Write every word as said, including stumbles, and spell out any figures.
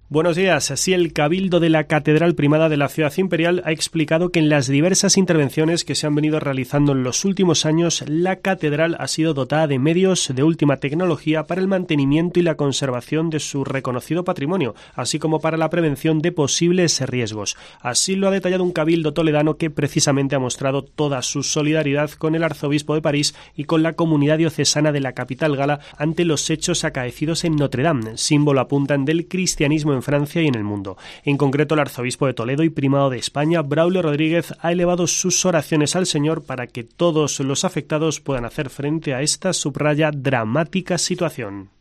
Buenos días. Así, el Cabildo de la Catedral Primada de la Ciudad Imperial ha explicado que en las diversas intervenciones que se han venido realizando en los últimos años, la catedral ha sido dotada de medios de última tecnología para el mantenimiento y la conservación de su reconocido patrimonio, así como para la prevención de posibles riesgos. Así lo ha detallado un cabildo toledano que precisamente ha mostrado toda su solidaridad con el arzobispo de París y con la comunidad diocesana de la capital gala ante los hechos acaecidos en Notre Dame, símbolo, apuntan, del cristianismo en Francia y en el mundo. En concreto, el arzobispo de Toledo y primado de España, Braulio Rodríguez, ha elevado sus oraciones al Señor para que todos los afectados puedan hacer frente a esta, subraya, dramática situación.